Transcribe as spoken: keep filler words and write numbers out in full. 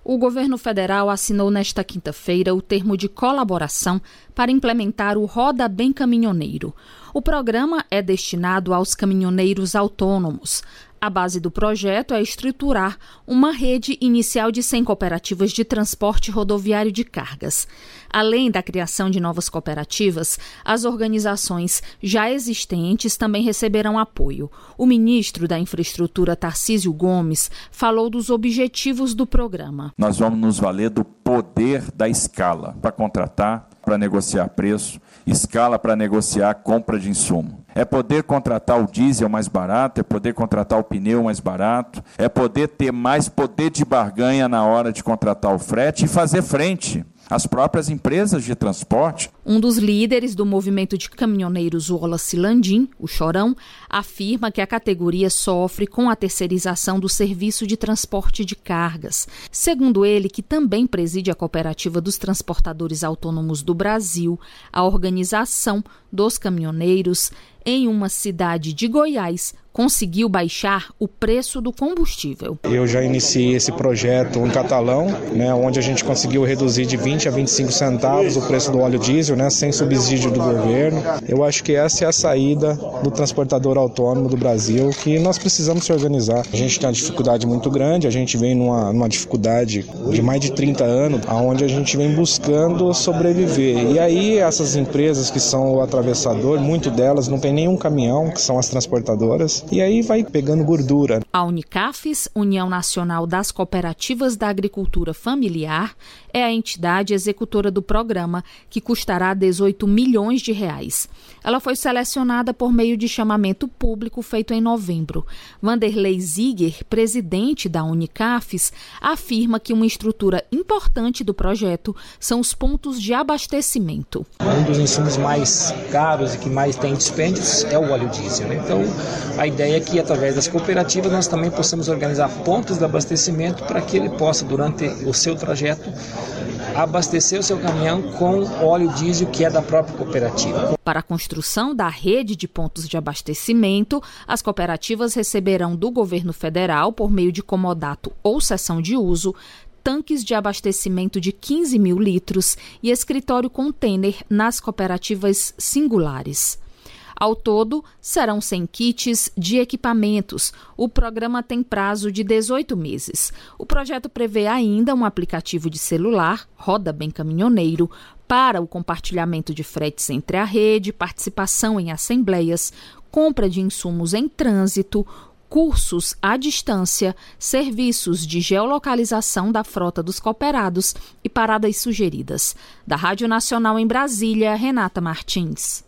O governo federal assinou nesta quinta-feira o termo de colaboração para implementar o Roda Bem Caminhoneiro. O programa é destinado aos caminhoneiros autônomos. A base do projeto é estruturar uma rede inicial de cem cooperativas de transporte rodoviário de cargas. Além da criação de novas cooperativas, as organizações já existentes também receberão apoio. O ministro da Infraestrutura, Tarcísio Gomes, falou dos objetivos do programa. Nós vamos nos valer do poder da escala para contratar, para negociar preço, escala para negociar compra de insumo. É poder contratar o diesel mais barato, é poder contratar o pneu mais barato, é poder ter mais poder de barganha na hora de contratar o frete e fazer frente às próprias empresas de transporte. Um dos líderes do movimento de caminhoneiros, o Wallace Landim, o Chorão, afirma que a categoria sofre com a terceirização do serviço de transporte de cargas. Segundo ele, que também preside a Cooperativa dos Transportadores Autônomos do Brasil, a organização dos caminhoneiros em uma cidade de Goiás conseguiu baixar o preço do combustível. Eu já iniciei esse projeto em Catalão, né, onde a gente conseguiu reduzir de vinte a vinte e cinco centavos o preço do óleo diesel, né, sem subsídio do governo. Eu acho que essa é a saída do transportador autônomo do Brasil, que nós precisamos se organizar. A gente tem uma dificuldade muito grande, a gente vem numa, numa dificuldade de mais de trinta anos, onde a gente vem buscando sobreviver. E aí essas empresas que são o atravessador, muito delas não tem nenhum caminhão, que são as transportadoras, e aí vai pegando gordura. A Unicafes, União Nacional das Cooperativas da Agricultura Familiar, é a entidade executora do programa, que custará dezoito milhões de reais. Ela foi selecionada por meio de chamamento público feito em novembro. Vanderlei Ziger, presidente da Unicafes, afirma que uma estrutura importante do projeto são os pontos de abastecimento. Um dos insumos mais caros e que mais tem dispêndios é o óleo diesel, né? Então, a ideia é que, através das cooperativas, nós também possamos organizar pontos de abastecimento para que ele possa, durante o seu trajeto, abastecer o seu caminhão com óleo diesel que é da própria cooperativa. Para a construção da rede de pontos de abastecimento, as cooperativas receberão do governo federal, por meio de comodato ou cessão de uso, tanques de abastecimento de quinze mil litros e escritório container nas cooperativas singulares. Ao todo, serão cem kits de equipamentos. O programa tem prazo de dezoito meses. O projeto prevê ainda um aplicativo de celular, Roda Bem Caminhoneiro, para o compartilhamento de fretes entre a rede, participação em assembleias, compra de insumos em trânsito, cursos à distância, serviços de geolocalização da frota dos cooperados e paradas sugeridas. Da Rádio Nacional em Brasília, Renata Martins.